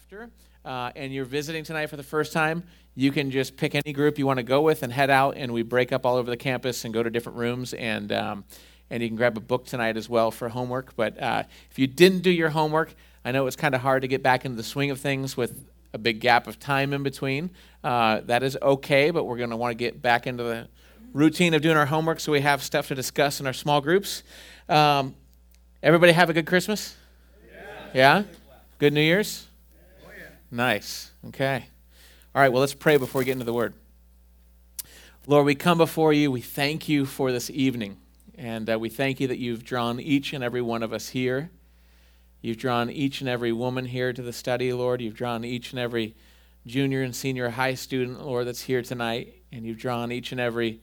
after, and you're visiting tonight for the first time, you can just pick any group you want to go with and head out, and we break up all over the campus and go to different rooms, and you can grab a book tonight as well for homework. But if you didn't do your homework, I know it's kind of hard to get back into the swing of things with a big gap of time in between. That is okay, but we're going to want to get back into the routine of doing our homework so we have stuff to discuss in our small groups. Everybody have a good Christmas? Yeah? Good New Year's? Oh, yeah. Nice. Okay. All right, well, let's pray before we get into the Word. Lord, we come before you. We thank you for this evening. And we thank you that you've drawn each and every one of us here. You've drawn each and every woman here to the study, Lord. You've drawn each and every junior and senior high student, Lord, that's here tonight. And you've drawn each and every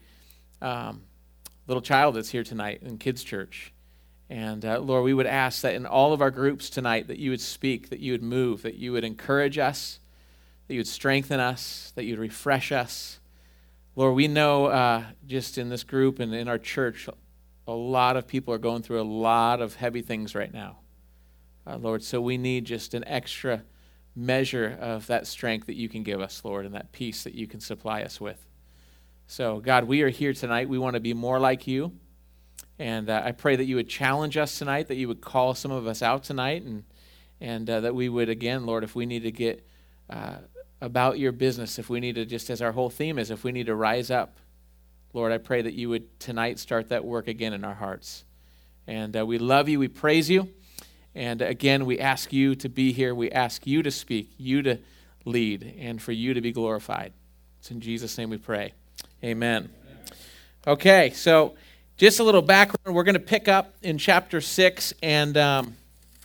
little child that's here tonight in kids' church. And Lord, we would ask that in all of our groups tonight that you would speak, that you would move, that you would encourage us, that you would strengthen us, that you would refresh us. Lord, we know just in this group and in our church, a lot of people are going through a lot of heavy things right now. Lord, so we need just an extra measure of that strength that you can give us, Lord, and that peace that you can supply us with. So, God, we are here tonight. We want to be more like you. And I pray that you would challenge us tonight, that you would call some of us out tonight, and that we would, again, Lord, if we need to get about your business, if we need to, just as our whole theme is, if we need to rise up, Lord, I pray that you would tonight start that work again in our hearts. And we love you. We praise you. And again, we ask you to be here. We ask you to speak, you to lead, and for you to be glorified. It's in Jesus' name we pray. Amen. Okay, so just a little background. We're going to pick up in chapter 6. And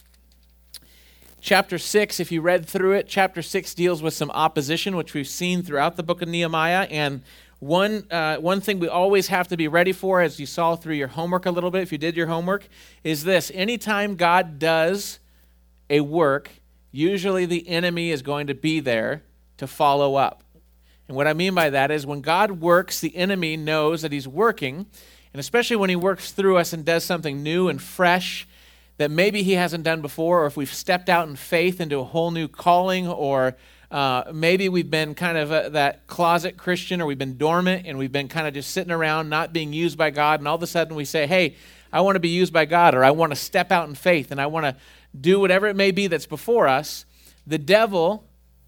chapter 6, if you read through it, chapter 6 deals with some opposition, which we've seen throughout the book of Nehemiah. And one thing we always have to be ready for, as you saw through your homework a little bit, if you did your homework, is this. Anytime God does a work, usually the enemy is going to be there to follow up. And what I mean by that is when God works, the enemy knows that he's working, and especially when he works through us and does something new and fresh that maybe he hasn't done before, or if we've stepped out in faith into a whole new calling, or maybe we've been kind of that closet Christian, or we've been dormant and we've been kind of just sitting around not being used by God, and all of a sudden we say, hey, I want to be used by God, or I want to step out in faith, and I want to do whatever it may be that's before us. The devil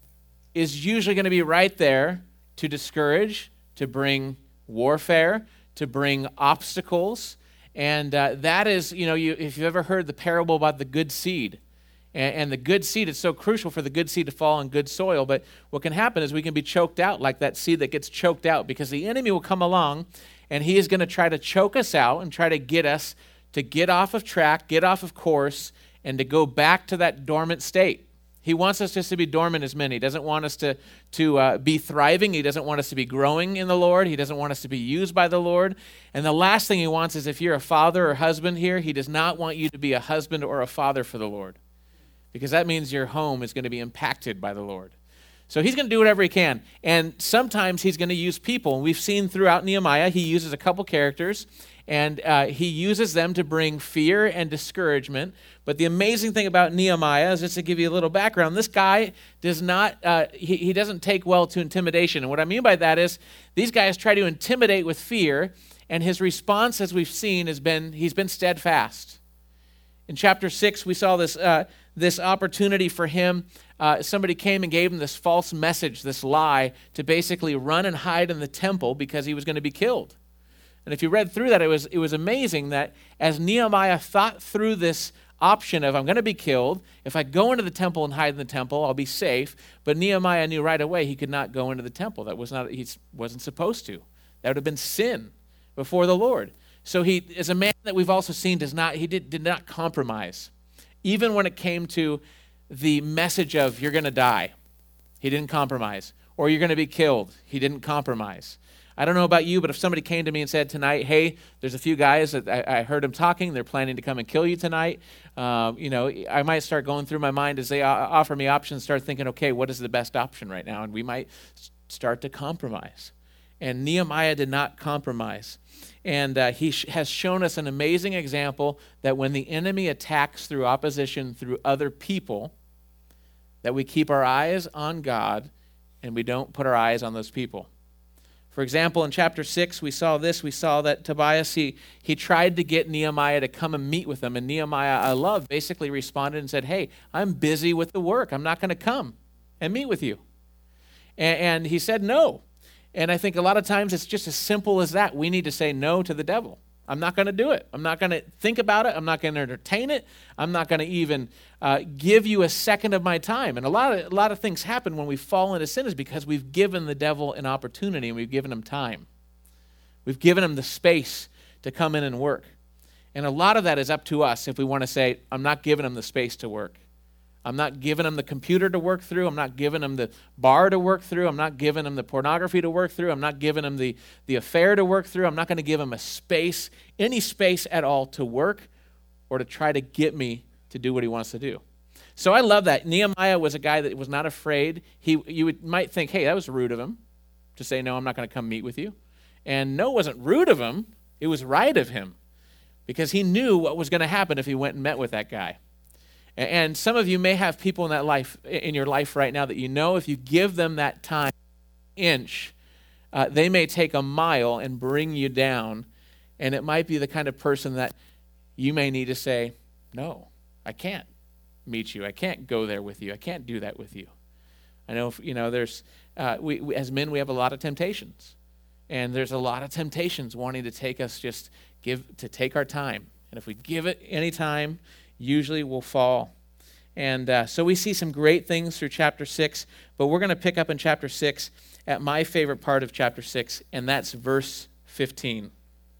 is usually going to be right there to discourage, to bring warfare, to bring obstacles. And that is, if you've ever heard the parable about the good seed, and the good seed, it's so crucial for the good seed to fall in good soil. But what can happen is we can be choked out like that seed that gets choked out, because the enemy will come along and he is going to try to choke us out and try to get us to get off of track, get off of course, and to go back to that dormant state. He wants us just to be dormant as men. He doesn't want us to be thriving. He doesn't want us to be growing in the Lord. He doesn't want us to be used by the Lord. And the last thing he wants is, if you're a father or husband here, he does not want you to be a husband or a father for the Lord, because that means your home is going to be impacted by the Lord. So he's going to do whatever he can. And sometimes he's going to use people. And we've seen throughout Nehemiah, he uses a couple characters, and he uses them to bring fear and discouragement. But the amazing thing about Nehemiah is, just to give you a little background, this guy does not, he doesn't take well to intimidation. And what I mean by that is, these guys try to intimidate with fear, and his response, as we've seen, he's been steadfast. In chapter 6, we saw this opportunity for him. Somebody came and gave him this false message, this lie, to basically run and hide in the temple because he was going to be killed. And if you read through that, it was amazing that as Nehemiah thought through this option of, I'm going to be killed, if I go into the temple and hide in the temple, I'll be safe. But Nehemiah knew right away he could not go into the temple. He wasn't supposed to. That would have been sin before the Lord. So he, as a man that we've also seen, did not compromise. Even when it came to the message of, you're going to die, he didn't compromise. Or you're going to be killed, he didn't compromise. I don't know about you, but if somebody came to me and said tonight, hey, there's a few guys that I heard them talking, they're planning to come and kill you tonight, I might start going through my mind as they offer me options, start thinking, okay, what is the best option right now? And we might start to compromise. And Nehemiah did not compromise. And he has shown us an amazing example that when the enemy attacks through opposition through other people, that we keep our eyes on God and we don't put our eyes on those people. For example, in chapter 6, we saw this. We saw that Tobias, he tried to get Nehemiah to come and meet with him. And Nehemiah, I love, basically responded and said, hey, I'm busy with the work. I'm not going to come and meet with you. And he said no. And I think a lot of times it's just as simple as that. We need to say no to the devil. I'm not going to do it. I'm not going to think about it. I'm not going to entertain it. I'm not going to even give you a second of my time. And a lot of things happen when we fall into sin is because we've given the devil an opportunity and we've given him time. We've given him the space to come in and work. And a lot of that is up to us if we want to say, I'm not giving him the space to work. I'm not giving him the computer to work through. I'm not giving him the bar to work through. I'm not giving him the pornography to work through. I'm not giving him the affair to work through. I'm not going to give him a space, any space at all to work or to try to get me to do what he wants to do. So I love that. Nehemiah was a guy that was not afraid. Might think, hey, that was rude of him to say, no, I'm not going to come meet with you. And no, it wasn't rude of him. It was right of him because he knew what was going to happen if he went and met with that guy. And some of you may have people in your life right now that you know if you give them that time, inch, they may take a mile and bring you down. And it might be the kind of person that you may need to say, no, I can't meet you. I can't go there with you. I can't do that with you. I know, there's, we as men, we have a lot of temptations. And there's a lot of temptations wanting to take us to take our time. And if we give it any time, usually we'll fall. And so we see some great things through chapter 6, but we're going to pick up in chapter 6 at my favorite part of chapter 6, and that's verse 15.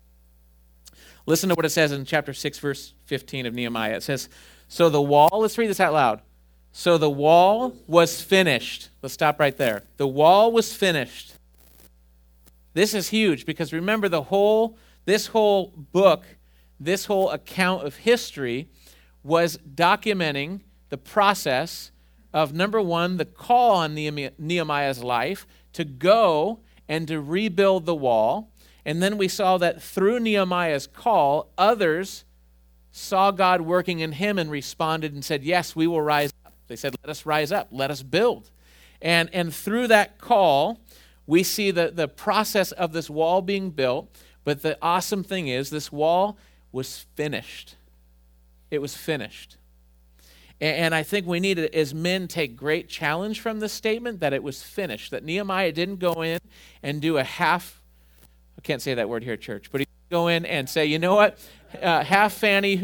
Listen to what it says in chapter 6, verse 15 of Nehemiah. It says, so the wall, let's read this out loud. So the wall was finished. Let's stop right there. The wall was finished. This is huge because remember this whole book, this whole account of history was documenting the process of, number one, the call on Nehemiah's life to go and to rebuild the wall. And then we saw that through Nehemiah's call, others saw God working in him and responded and said, yes, we will rise up. They said, let us rise up, let us build. And through that call, we see the process of this wall being built. But the awesome thing is this wall was finished. It was finished. And I think we need to, as men, take great challenge from this statement that it was finished, that Nehemiah didn't go in and do a half, I can't say that word here at church, but he didn't go in and say, you know what, half fanny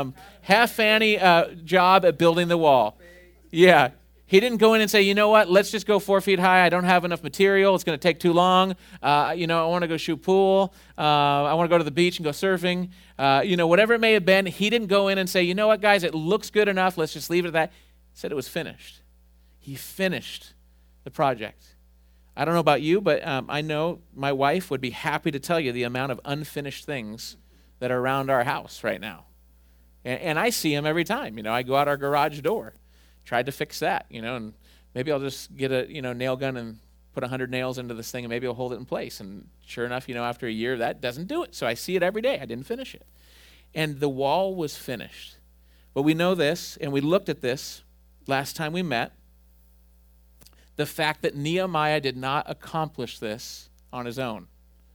job at building the wall. Yeah. He didn't go in and say, you know what, let's just go 4 feet high. I don't have enough material. It's going to take too long. I want to go shoot pool. I want to go to the beach and go surfing. Whatever it may have been, he didn't go in and say, you know what, guys, it looks good enough. Let's just leave it at that. He said it was finished. He finished the project. I don't know about you, but I know my wife would be happy to tell you the amount of unfinished things that are around our house right now. And I see them every time. I go out our garage door. Tried to fix that, and maybe I'll just get a, nail gun and put 100 nails into this thing and maybe I'll hold it in place. And sure enough, after a year, that doesn't do it. So I see it every day. I didn't finish it. And the wall was finished. But we know this, and we looked at this last time we met, the fact that Nehemiah did not accomplish this on his own.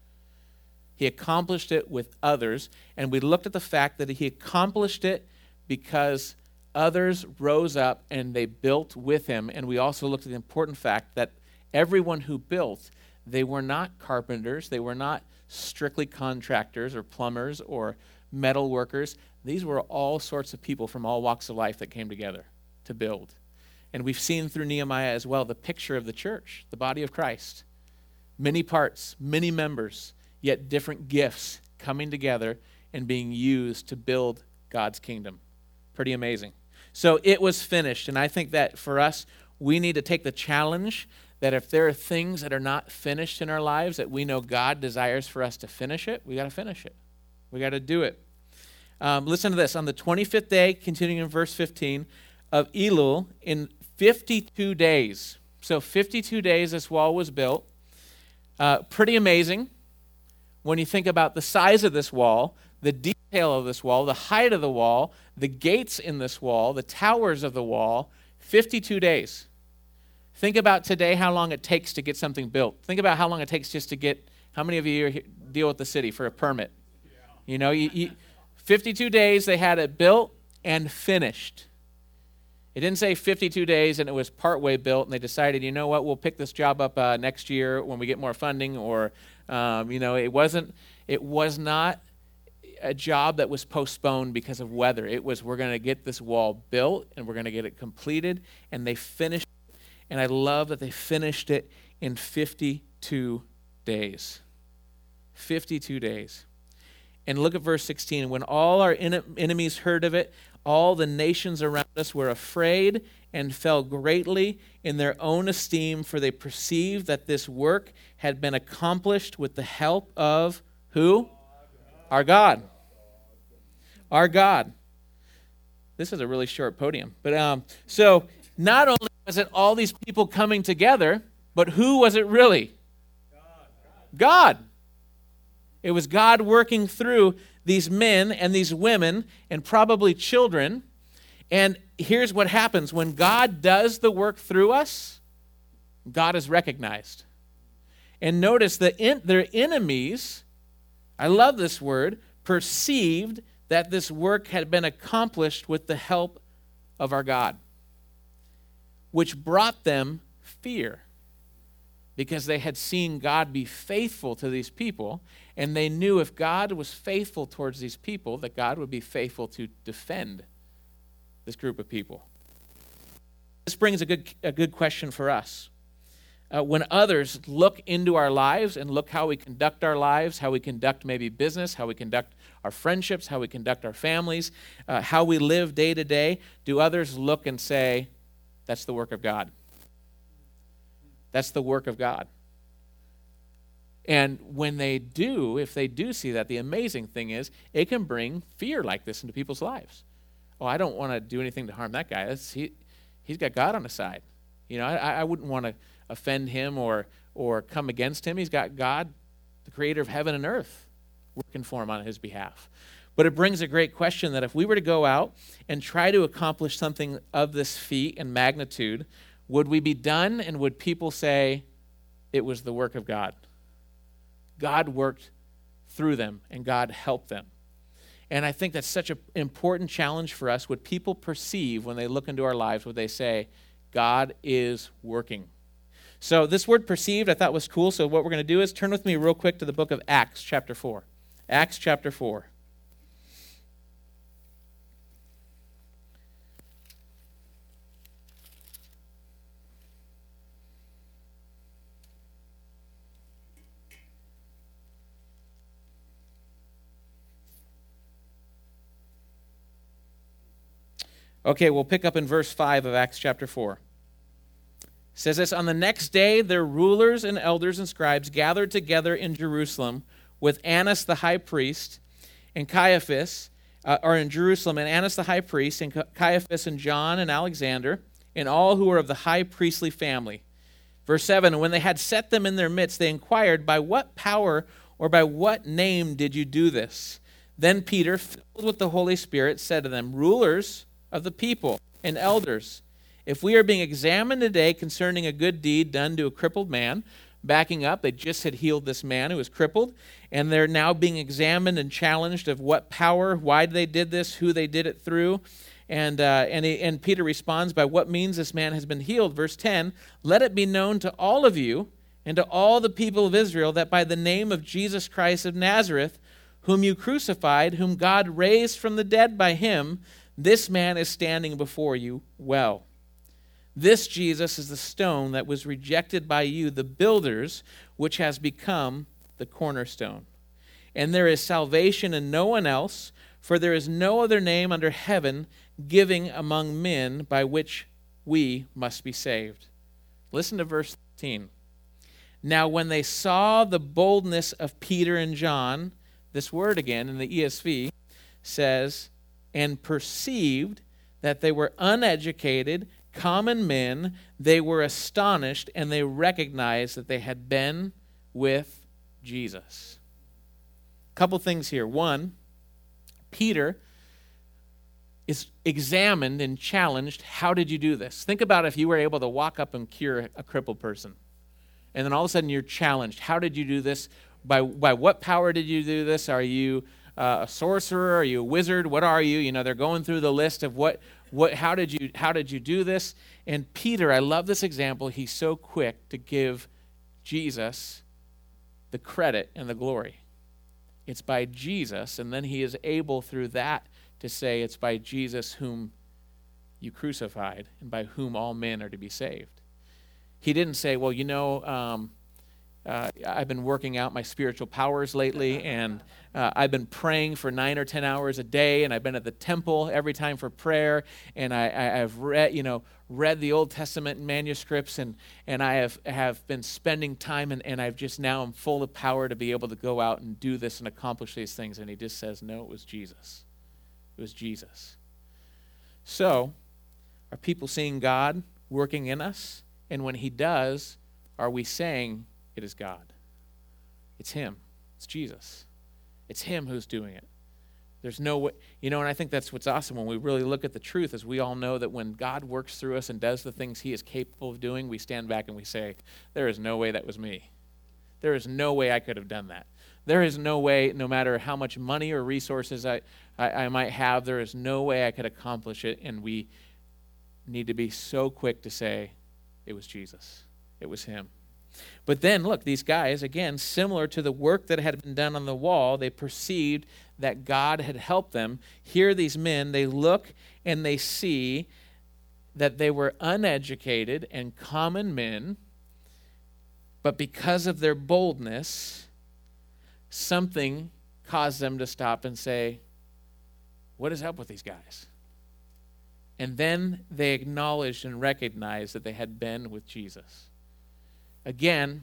He accomplished it with others, and we looked at the fact that he accomplished it because others rose up and they built with him. And we also looked at the important fact that everyone who built, they were not carpenters. They were not strictly contractors or plumbers or metal workers. These were all sorts of people from all walks of life that came together to build. And we've seen through Nehemiah as well the picture of the church, the body of Christ. Many parts, many members, yet different gifts coming together and being used to build God's kingdom. Pretty amazing. So it was finished, and I think that for us, we need to take the challenge that if there are things that are not finished in our lives that we know God desires for us to finish it, we got to finish it. We got to do it. Listen to this. On the 25th day, continuing in verse 15, of Elul, in 52 days. So 52 days this wall was built. Pretty amazing when you think about the size of this wall, the detail of this wall, the height of the wall, the gates in this wall, the towers of the wall. 52 days. Think about today how long it takes to get something built. Think about how long it takes just to get, how many of you deal with the city for a permit? You know, 52 days they had it built and finished. It didn't say 52 days and it was partway built and they decided, you know what, we'll pick this job up next year when we get more funding, or, it was not a job that was postponed because of weather. It was, we're going to get this wall built and we're going to get it completed, and they finished it. And I love that they finished it in 52 days. 52 days. And look at verse 16. When all our enemies heard of it, all the nations around us were afraid and fell greatly in their own esteem, for they perceived that this work had been accomplished with the help of who? Our God. Our God. This is a really short podium. But so not only was it all these people coming together, but who was it really? God. It was God working through these men and these women and probably children. And here's what happens. When God does the work through us, God is recognized. And notice that their enemies, I love this word, perceived that this work had been accomplished with the help of our God, which brought them fear, because they had seen God be faithful to these people, and they knew if God was faithful towards these people, that God would be faithful to defend this group of people. This brings a good question for us. When others look into our lives and look how we conduct our lives, how we conduct maybe business, how we conduct our friendships, how we conduct our families, how we live day to day, do others look and say, that's the work of God? That's the work of God. And when they do, if they do see that, the amazing thing is it can bring fear like this into people's lives. Oh, I don't want to do anything to harm that guy. He's got God on his side. You know, I wouldn't want to offend him or come against him. He's got God, the creator of heaven and earth, working for him on his behalf. But it brings a great question that if we were to go out and try to accomplish something of this feat and magnitude, would we be done, and would people say it was the work of God? God worked through them, and God helped them. And I think that's such an important challenge for us. Would people perceive when they look into our lives, would they say, God is working? So this word perceived I thought was cool. So what we're going to do is turn with me real quick to the book of Acts chapter 4. Acts chapter 4. Okay, we'll pick up in verse 5 of Acts chapter 4. It says this, on the next day, their rulers and elders and scribes gathered together in Jerusalem with Annas the high priest and Caiaphas, in Jerusalem, and Annas the high priest and Caiaphas and John and Alexander and all who were of the high priestly family. Verse 7, and when they had set them in their midst, they inquired, by what power or by what name did you do this? Then Peter, filled with the Holy Spirit, said to them, rulers of the people and elders, if we are being examined today concerning a good deed done to a crippled man, backing up, they just had healed this man who was crippled, and they're now being examined and challenged of what power, why they did this, who they did it through, and Peter responds, by what means this man has been healed. Verse 10, let it be known to all of you and to all the people of Israel that by the name of Jesus Christ of Nazareth, whom you crucified, whom God raised from the dead by him, this man is standing before you well. This Jesus is the stone that was rejected by you, the builders, which has become the cornerstone. And there is salvation in no one else, for there is no other name under heaven given among men by which we must be saved. Listen to verse 13. Now when they saw the boldness of Peter and John, this word again in the ESV says, and perceived that they were uneducated, common men, they were astonished, and they recognized that they had been with Jesus. A couple things here. One, Peter is examined and challenged. How did you do this? Think about if you were able to walk up and cure a crippled person. And then all of a sudden you're challenged. How did you do this? By what power did you do this? Are you a sorcerer? Are you a wizard? What are you? You know, they're going through the list of how did you do this? And Peter, I love this example. He's so quick to give Jesus the credit and the glory. It's by Jesus, and then he is able through that to say it's by Jesus whom you crucified and by whom all men are to be saved. He didn't say, well, I've been working out my spiritual powers lately, and I've been praying for 9 or 10 hours a day, and I've been at the temple every time for prayer, and I've read the Old Testament manuscripts, and I have been spending time, and I've just now am full of power to be able to go out and do this and accomplish these things. And he just says, no, it was Jesus. It was Jesus. So, are people seeing God working in us? And when he does, are we saying it is God? It's him. It's Jesus. It's him who's doing it. There's no way, and I think that's what's awesome when we really look at the truth, is we all know that when God works through us and does the things he is capable of doing, we stand back and we say, there is no way that was me. There is no way I could have done that. There is no way, no matter how much money or resources I might have, there is no way I could accomplish it. And we need to be so quick to say, it was Jesus. It was him. But then, look, these guys, again, similar to the work that had been done on the wall, they perceived that God had helped them. Here, these men, they look and they see that they were uneducated and common men, but because of their boldness, something caused them to stop and say, what is up with these guys? And then they acknowledged and recognized that they had been with Jesus. Again,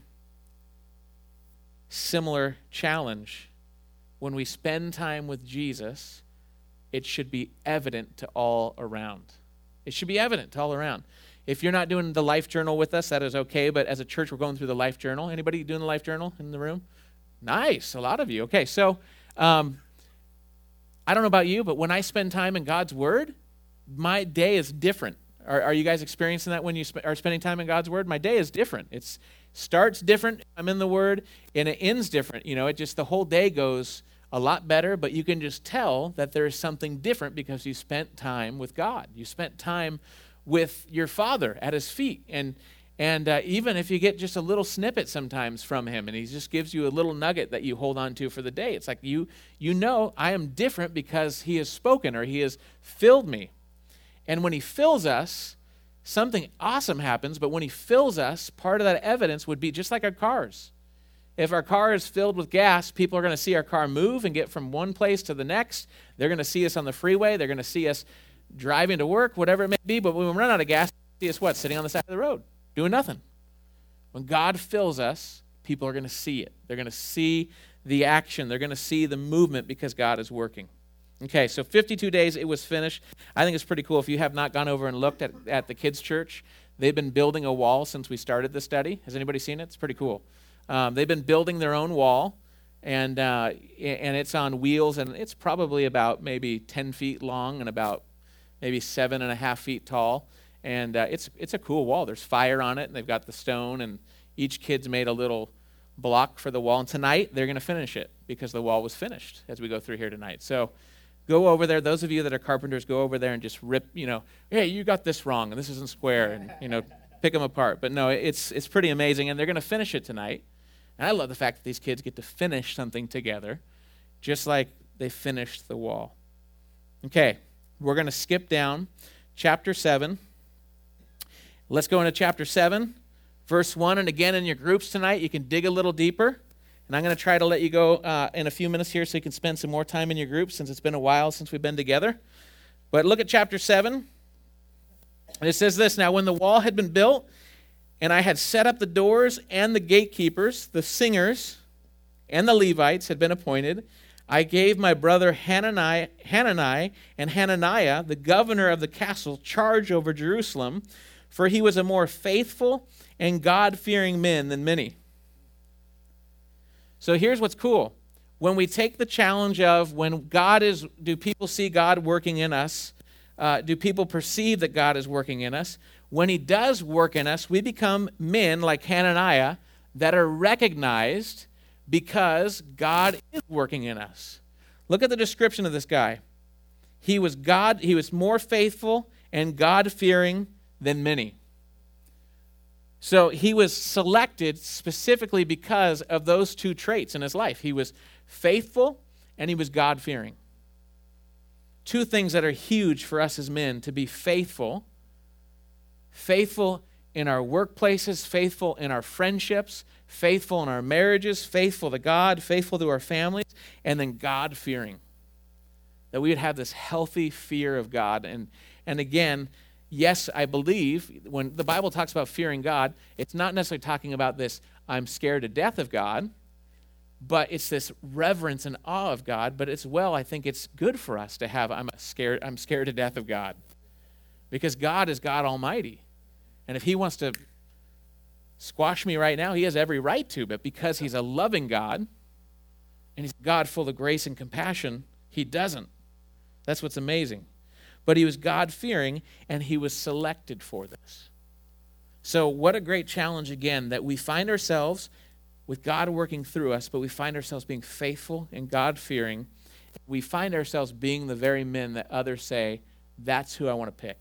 similar challenge. When we spend time with Jesus, it should be evident to all around. It should be evident to all around. If you're not doing the life journal with us, that is okay, but as a church, we're going through the life journal. Anybody doing the life journal in the room? Nice, a lot of you. Okay, so I don't know about you, but when I spend time in God's Word, my day is different. Are you guys experiencing that when you are spending time in God's Word? My day is different. It starts different. I'm in the Word, and it ends different. It just, the whole day goes a lot better, but you can just tell that there is something different because you spent time with God. You spent time with your Father at his feet. And even if you get just a little snippet sometimes from him, and he just gives you a little nugget that you hold on to for the day, it's like you know I am different because he has spoken or he has filled me. And when he fills us, something awesome happens, but when he fills us, part of that evidence would be just like our cars. If our car is filled with gas, people are going to see our car move and get from one place to the next. They're going to see us on the freeway. They're going to see us driving to work, whatever it may be. But when we run out of gas, they see us what? Sitting on the side of the road, doing nothing. When God fills us, people are going to see it. They're going to see the action. They're going to see the movement because God is working. Okay, so 52 days, it was finished. I think it's pretty cool. If you have not gone over and looked at the kids' church, they've been building a wall since we started the study. Has anybody seen it? It's pretty cool. They've been building their own wall, and it's on wheels, and it's probably about maybe 10 feet long and about maybe 7.5 feet tall. And it's a cool wall. There's fire on it, and they've got the stone, and each kid's made a little block for the wall. And tonight, they're going to finish it because the wall was finished as we go through here tonight. So go over there. Those of you that are carpenters, go over there and just rip, hey, you got this wrong, and this isn't square, and, pick them apart. But no, it's pretty amazing, and they're going to finish it tonight. And I love the fact that these kids get to finish something together, just like they finished the wall. Okay, we're going to skip down chapter 7. Let's go into chapter 7, verse 1. And again, in your groups tonight, you can dig a little deeper. And I'm going to try to let you go in a few minutes here so you can spend some more time in your groups since it's been a while since we've been together. But look at chapter 7. And it says this, "Now when the wall had been built, and I had set up the doors and the gatekeepers, the singers, and the Levites had been appointed, I gave my brother Hanani and Hananiah, the governor of the castle, charge over Jerusalem, for he was a more faithful and God-fearing man than many." So here's what's cool. When we take the challenge of do people see God working in us, do people perceive that God is working in us. When he does work in us, we become men like Hananiah that are recognized because God is working in us. Look at the description of this guy. He was more faithful and God-fearing than many. So he was selected specifically because of those two traits in his life. He was faithful and he was God-fearing. Two things that are huge for us as men: to be faithful in our workplaces, faithful in our friendships, faithful in our marriages, faithful to God, faithful to our families, and then God-fearing. That we would have this healthy fear of God. And again, yes, I believe when the Bible talks about fearing God, it's not necessarily talking about this, I'm scared to death of God, but it's this reverence and awe of God. But as well, I think it's good for us to have, I'm scared to death of God. Because God is God Almighty. And if he wants to squash me right now, he has every right to. But because he's a loving God, and he's a God full of grace and compassion, he doesn't. That's what's amazing. But he was God-fearing, and he was selected for this. So what a great challenge, again, that we find ourselves with God working through us, but we find ourselves being faithful and God-fearing. We find ourselves being the very men that others say, that's who I want to pick.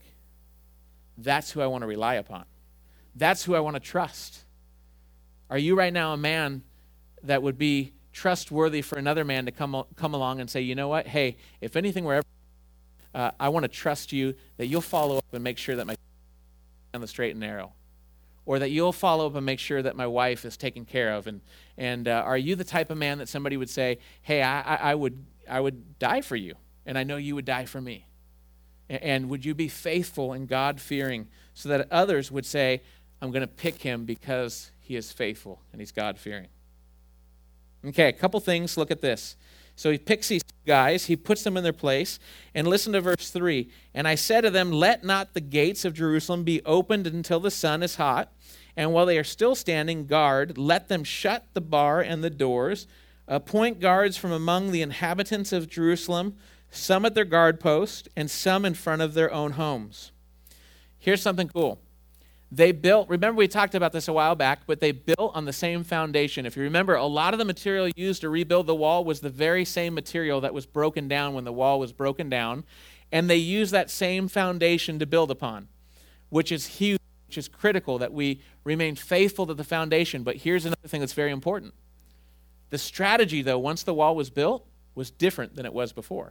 That's who I want to rely upon. That's who I want to trust. Are you right now a man that would be trustworthy for another man to come along and say, you know what, hey, if anything were ever, I want to trust you that you'll follow up and make sure that my on the straight and narrow, or that you'll follow up and make sure that my wife is taken care of. And are you the type of man that somebody would say, hey, I would die for you, and I know you would die for me? And would you be faithful and God-fearing so that others would say, I'm going to pick him because he is faithful and he's God-fearing? Okay, a couple things. Look at this. So he picks these guys, he puts them in their place, and listen to verse 3. And I said to them, let not the gates of Jerusalem be opened until the sun is hot, and while they are still standing guard, let them shut the bar and the doors, appoint guards from among the inhabitants of Jerusalem, some at their guard post, and some in front of their own homes. Here's something cool. They built, remember we talked about this a while back, but they built on the same foundation. If you remember, a lot of the material used to rebuild the wall was the very same material that was broken down when the wall was broken down, and they used that same foundation to build upon, which is huge, which is critical that we remain faithful to the foundation. But here's another thing that's very important. The strategy, though, once the wall was built, was different than it was before.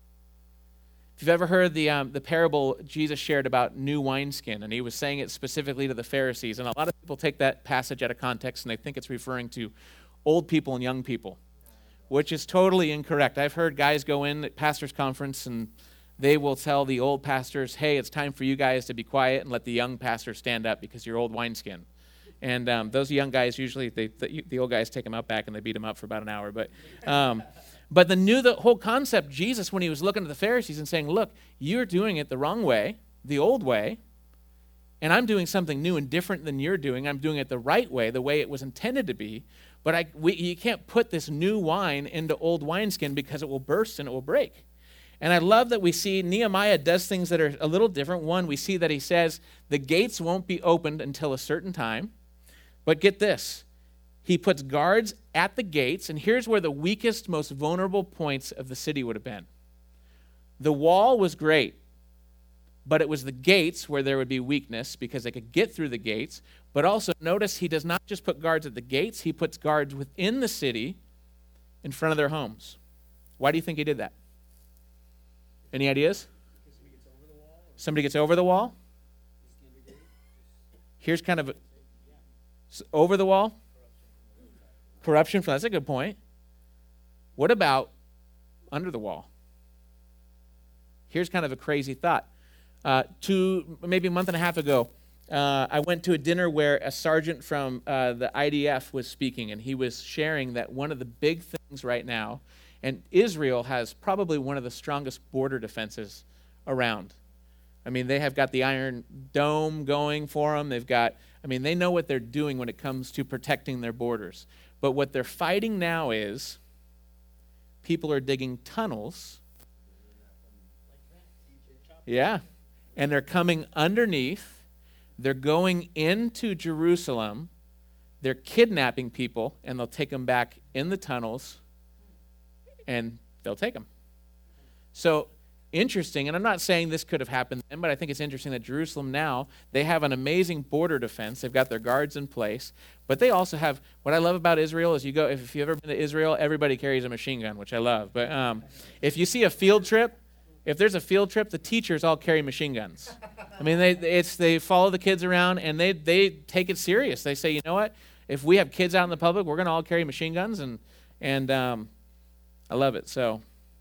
If you've ever heard the parable Jesus shared about new wineskin, and he was saying it specifically to the Pharisees, and a lot of people take that passage out of context and they think it's referring to old people and young people, which is totally incorrect. I've heard guys go in at pastors' conference and they will tell the old pastors, hey, it's time for you guys to be quiet and let the young pastors stand up because you're old wineskin. And those young guys usually, the old guys take them out back and they beat them up for about an hour. But the whole concept, Jesus, when he was looking at the Pharisees and saying, look, you're doing it the wrong way, the old way, and I'm doing something new and different than you're doing. I'm doing it the right way, the way it was intended to be. But you can't put this new wine into old wineskin because it will burst and it will break. And I love that we see Nehemiah does things that are a little different. One, we see that he says the gates won't be opened until a certain time. But get this. He puts guards at the gates, and here's where the weakest, most vulnerable points of the city would have been. The wall was great, but it was the gates where there would be weakness because they could get through the gates. But also notice he does not just put guards at the gates, he puts guards within the city in front of their homes. Why do you think he did that? Any ideas? Somebody gets over the wall? Here's kind of over the wall. Corruption, that's a good point. What about under the wall? Here's kind of a crazy thought. Maybe a month and a half ago, I went to a dinner where a sergeant from the IDF was speaking, and he was sharing that one of the big things right now, and Israel has probably one of the strongest border defenses around. I mean, they have got the Iron Dome going for them. They know what they're doing when it comes to protecting their borders. But what they're fighting now is people are digging tunnels Yeah. And they're coming underneath. They're going into Jerusalem. They're kidnapping people, and they'll take them back in the tunnels, and they'll take them. So interesting, and I'm not saying this could have happened then, but I think it's interesting that Jerusalem now, they have an amazing border defense. They've got their guards in place, but they also have, what I love about Israel is if you've ever been to Israel, everybody carries a machine gun, which I love. But if you see a field trip, if there's a field trip, the teachers all carry machine guns. I mean, they follow the kids around, and they take it serious. They say, you know what? If we have kids out in the public, we're going to all carry machine guns, and I love it. So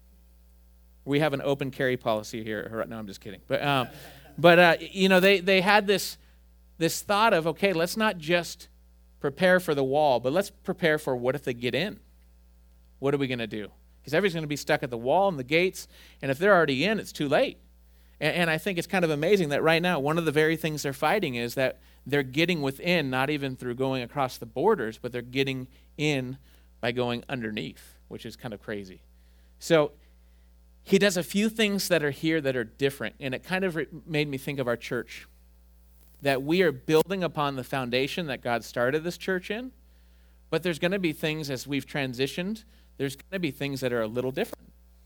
we have an open carry policy here. No, I'm just kidding. But they had this thought of, okay, let's not just prepare for the wall, but let's prepare for what if they get in? What are we going to do? Because everybody's going to be stuck at the wall and the gates, and if they're already in, it's too late. And I think it's kind of amazing that right now, one of the very things they're fighting is that they're getting within, not even through going across the borders, but they're getting in by going underneath, which is kind of crazy. So he does a few things that are here that are different, and it kind of made me think of our church, that we are building upon the foundation that God started this church in, but there's going to be things as we've transitioned, there's going to be things that are a little different,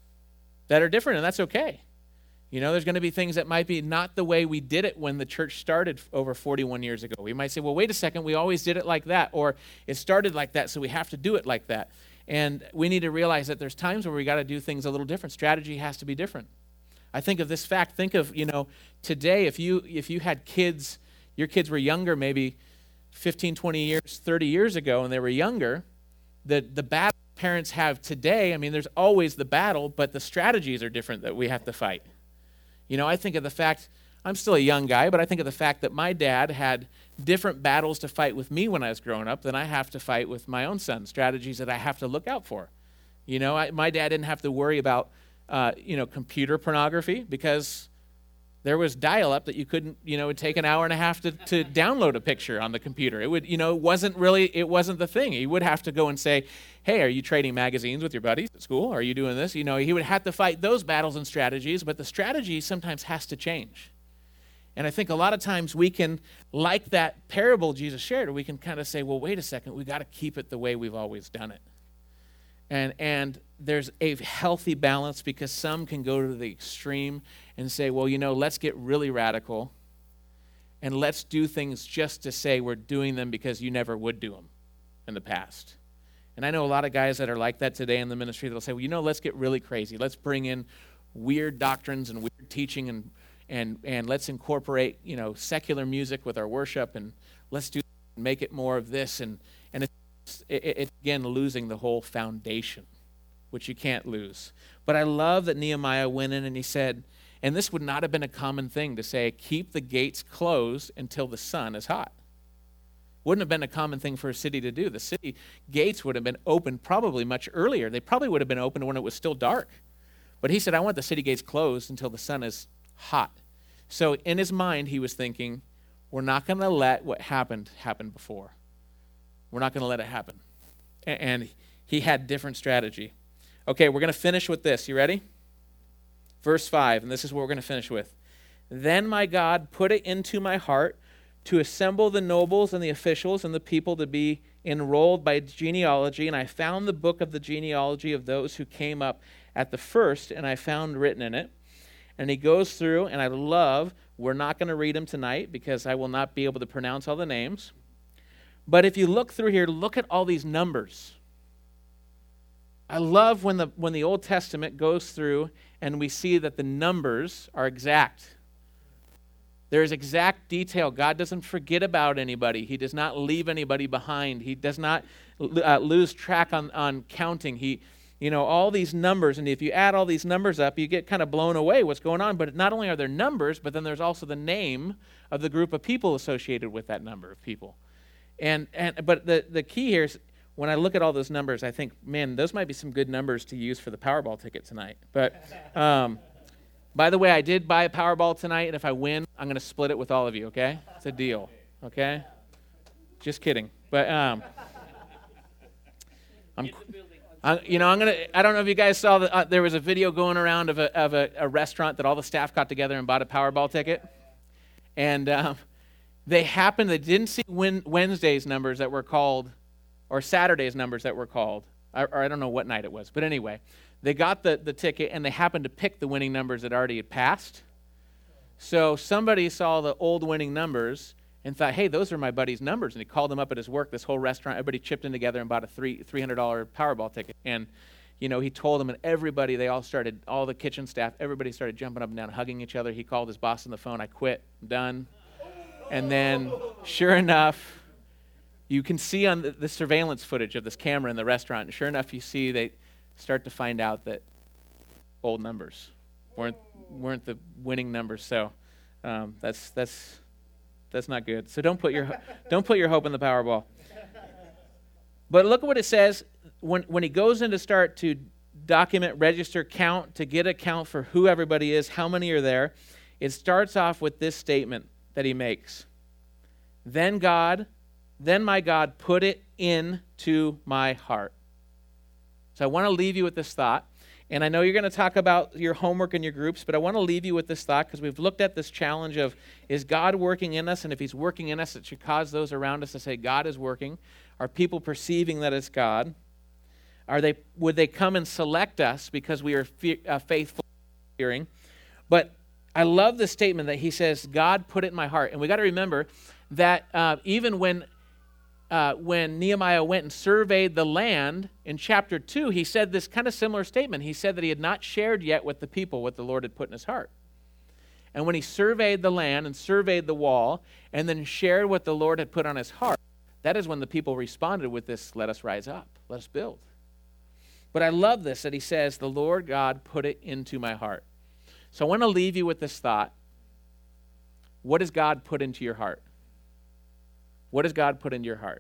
and that's okay. You know, there's going to be things that might be not the way we did it when the church started over 41 years ago. We might say, well, wait a second, we always did it like that, or it started like that, so we have to do it like that. And we need to realize that there's times where we got to do things a little different. Strategy has to be different. I think of this fact. Think of, today, if you had kids, your kids were younger, maybe 15, 20 years, 30 years ago, and they were younger, the battle parents have today, I mean, there's always the battle, but the strategies are different that we have to fight. I think of the fact, I'm still a young guy, but I think of the fact that my dad had different battles to fight with me when I was growing up than I have to fight with my own son, strategies that I have to look out for. My dad didn't have to worry about, computer pornography because there was dial-up that you couldn't, it would take an hour and a half to download a picture on the computer. It would, it wasn't the thing. He would have to go and say, hey, are you trading magazines with your buddies at school? Are you doing this? He would have to fight those battles and strategies, but the strategy sometimes has to change. And I think a lot of times we can, like that parable Jesus shared, we can kind of say, well, wait a second, we got to keep it the way we've always done it. And there's a healthy balance because some can go to the extreme and say, well, let's get really radical and let's do things just to say we're doing them because you never would do them in the past. And I know a lot of guys that are like that today in the ministry that'll say, well, let's get really crazy. Let's bring in weird doctrines and weird teaching and let's incorporate, secular music with our worship and let's make it more of this. And it's again losing the whole foundation, which you can't lose. But I love that Nehemiah went in and he said, and this would not have been a common thing to say, keep the gates closed until the sun is hot. Wouldn't have been a common thing for a city to do. The city gates would have been opened probably much earlier. They probably would have been opened when it was still dark. But he said, I want the city gates closed until the sun is hot. So in his mind, he was thinking, we're not going to let what happened happen before. We're not going to let it happen. And he had different strategy. Okay, we're going to finish with this. You ready? Verse 5, and this is what we're going to finish with. Then my God put it into my heart to assemble the nobles and the officials and the people to be enrolled by genealogy, and I found the book of the genealogy of those who came up at the first, and I found written in it. And he goes through, and I love, we're not going to read them tonight because I will not be able to pronounce all the names. But if you look through here, look at all these numbers. I love when the Old Testament goes through and we see that the numbers are exact. There is exact detail. God doesn't forget about anybody. He does not leave anybody behind. He does not lose track on counting. All these numbers, and if you add all these numbers up, you get kind of blown away what's going on. But not only are there numbers, but then there's also the name of the group of people associated with that number of people. But the key here is when I look at all those numbers, I think, man, those might be some good numbers to use for the Powerball ticket tonight. But by the way, I did buy a Powerball tonight, and if I win, I'm going to split it with all of you, okay? It's a deal, okay? Just kidding. But I don't know if you guys saw that there was a video going around of a restaurant that all the staff got together and bought a Powerball ticket. And they didn't see Wednesday's numbers that were called, or Saturday's numbers that were called, or I don't know what night it was. But anyway, they got the ticket, and they happened to pick the winning numbers that already had passed. So somebody saw the old winning numbers and thought, hey, those are my buddy's numbers. And he called them up at his work, this whole restaurant. Everybody chipped in together and bought a $300 Powerball ticket. And, he told them, and everybody, all the kitchen staff, everybody started jumping up and down, hugging each other. He called his boss on the phone. I quit. I'm done. And then, sure enough, you can see on the surveillance footage of this camera in the restaurant, and sure enough, you see they start to find out that old numbers weren't the winning numbers. So that's not good. So don't put your hope in the Powerball. But look at what it says when he goes in to start to document, register, count, to get a count for who everybody is, how many are there. It starts off with this statement that he makes. Then my God put it into my heart. So I want to leave you with this thought. And I know you're going to talk about your homework and your groups, but I want to leave you with this thought because we've looked at this challenge of, is God working in us? And if he's working in us, it should cause those around us to say, God is working. Are people perceiving that it's God? Would they come and select us because we are faithful hearing? But I love the statement that he says, God put it in my heart. And we got to remember that even when Nehemiah went and surveyed the land in chapter 2, he said this kind of similar statement. He said that he had not shared yet with the people what the Lord had put in his heart. And when he surveyed the land and surveyed the wall and then shared what the Lord had put on his heart, that is when the people responded with this, let us rise up, let us build. But I love this, that he says, the Lord God put it into my heart. So I want to leave you with this thought. What does God put into your heart? What does God put into your heart?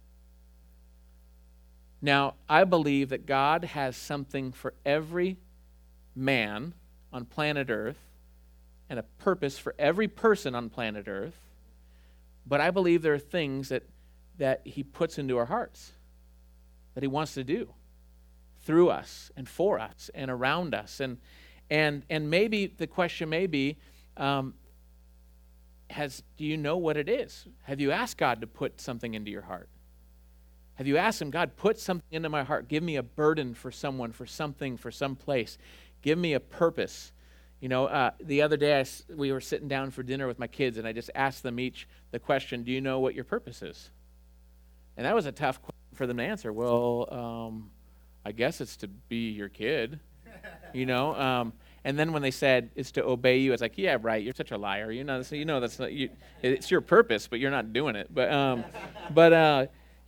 Now, I believe that God has something for every man on planet Earth and a purpose for every person on planet Earth. But I believe there are things that he puts into our hearts that he wants to do through us and for us and around us. And maybe the question may be, do you know what it is? Have you asked God to put something into your heart? Have you asked him, God, put something into my heart. Give me a burden for someone, for something, for some place. Give me a purpose. The other day we were sitting down for dinner with my kids, and I just asked them each the question, do you know what your purpose is? And that was a tough question for them to answer. Well, I guess it's to be your kid, And then when they said it's to obey you, I was like, yeah, right. You're such a liar. That's not you. It's your purpose, but you're not doing it. That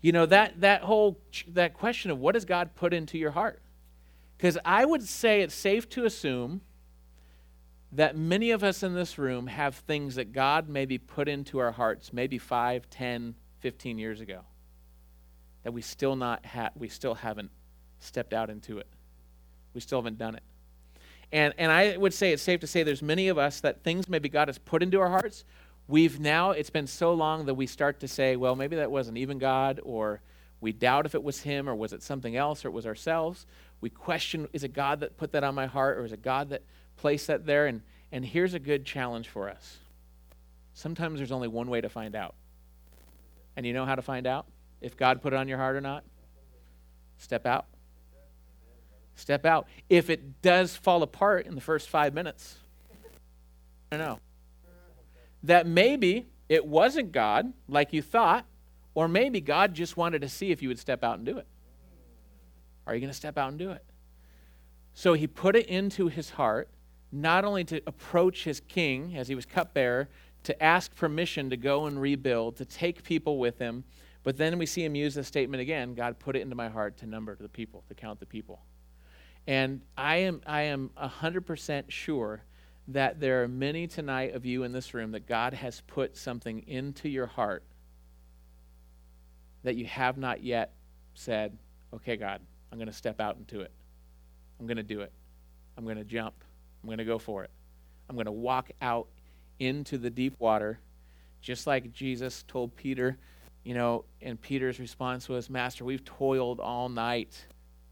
question of what does God put into your heart? Because I would say it's safe to assume that many of us in this room have things that God maybe put into our hearts maybe 5, 10, 15 years ago that we still haven't stepped out into it. We still haven't done it. And I would say it's safe to say there's many of us that things maybe God has put into our hearts. It's been so long that we start to say, well, maybe that wasn't even God, or we doubt if it was him, or was it something else, or it was ourselves. We question, is it God that put that on my heart, or is it God that placed that there? And here's a good challenge for us. Sometimes there's only one way to find out. And you know how to find out if God put it on your heart or not? Step out. Step out. If it does fall apart in the first 5 minutes, I don't know. That maybe it wasn't God like you thought, or maybe God just wanted to see if you would step out and do it. Are you going to step out and do it? So he put it into his heart, not only to approach his king as he was cupbearer, to ask permission to go and rebuild, to take people with him, but then we see him use the statement again, God put it into my heart to number the people, to count the people. And I am 100% sure that there are many tonight of you in this room that God has put something into your heart that you have not yet said, okay, God, I'm going to step out into it. I'm going to do it. I'm going to jump. I'm going to go for it. I'm going to walk out into the deep water, just like Jesus told Peter, and Peter's response was, Master, we've toiled all night.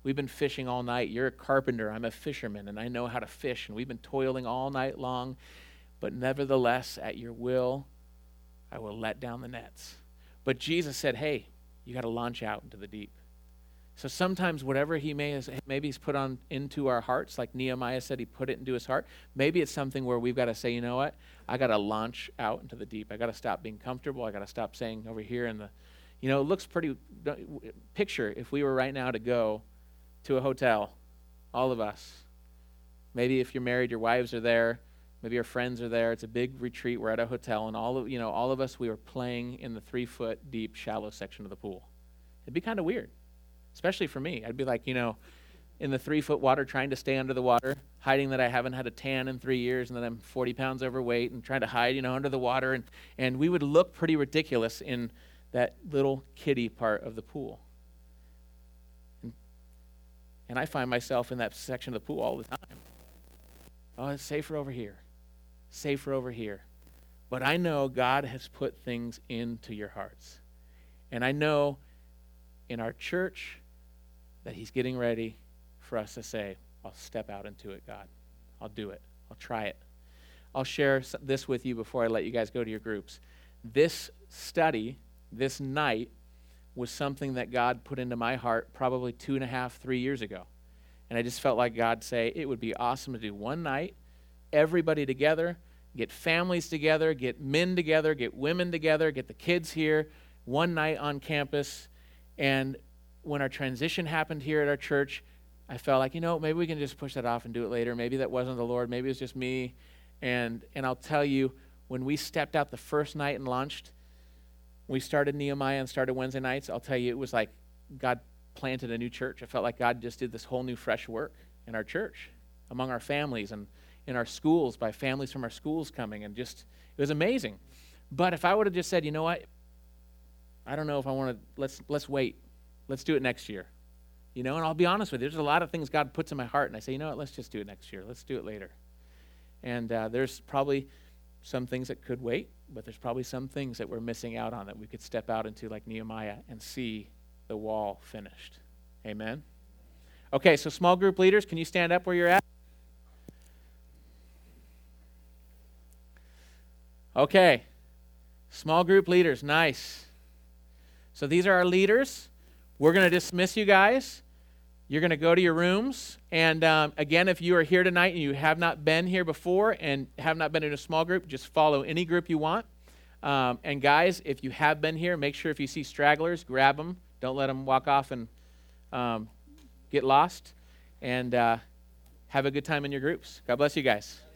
We've been fishing all night. You're a carpenter. I'm a fisherman, and I know how to fish, and we've been toiling all night long. But nevertheless, at your will, I will let down the nets. But Jesus said, hey, you got to launch out into the deep. So sometimes whatever maybe he's put on into our hearts, like Nehemiah said, he put it into his heart. Maybe it's something where we've got to say, you know what? I got to launch out into the deep. I got to stop being comfortable. I got to stop saying over here in the, it looks pretty, picture if we were right now to go to a hotel, all of us. Maybe if you're married, your wives are there. Maybe your friends are there. It's a big retreat. We're at a hotel, and all of us, we were playing in the 3-foot deep, shallow section of the pool. It'd be kind of weird, especially for me. I'd be like, in the 3-foot water, trying to stay under the water, hiding that I haven't had a tan in 3 years, and that I'm 40 pounds overweight, and trying to hide, under the water, and we would look pretty ridiculous in that little kiddie part of the pool. And I find myself in that section of the pool all the time. Oh, it's safer over here. Safer over here. But I know God has put things into your hearts. And I know in our church that he's getting ready for us to say, I'll step out into it, God. I'll do it. I'll try it. I'll share this with you before I let you guys go to your groups. This study, this night, was something that God put into my heart probably 2.5, 3 years ago. And I just felt like God say, it would be awesome to do one night, everybody together, get families together, get men together, get women together, get the kids here, one night on campus. And when our transition happened here at our church, I felt like, maybe we can just push that off and do it later. Maybe that wasn't the Lord. Maybe it was just me. And I'll tell you, when we stepped out the first night and launched, we started Nehemiah and started Wednesday nights, I'll tell you, it was like God planted a new church. I felt like God just did this whole new fresh work in our church, among our families and in our schools, by families from our schools coming, and just, it was amazing. But if I would have just said, you know what, I don't know if I want to, let's wait. Let's do it next year. And I'll be honest with you, there's a lot of things God puts in my heart, and I say, you know what, let's just do it next year. Let's do it later. And there's probably some things that could wait, but there's probably some things that we're missing out on that we could step out into, like Nehemiah, and see the wall finished. Amen? Okay, so small group leaders, can you stand up where you're at? Okay, small group leaders, nice. So these are our leaders. We're going to dismiss you guys. You're going to go to your rooms. And again, if you are here tonight and you have not been here before and have not been in a small group, just follow any group you want. And guys, if you have been here, make sure if you see stragglers, grab them. Don't let them walk off and get lost. And have a good time in your groups. God bless you guys.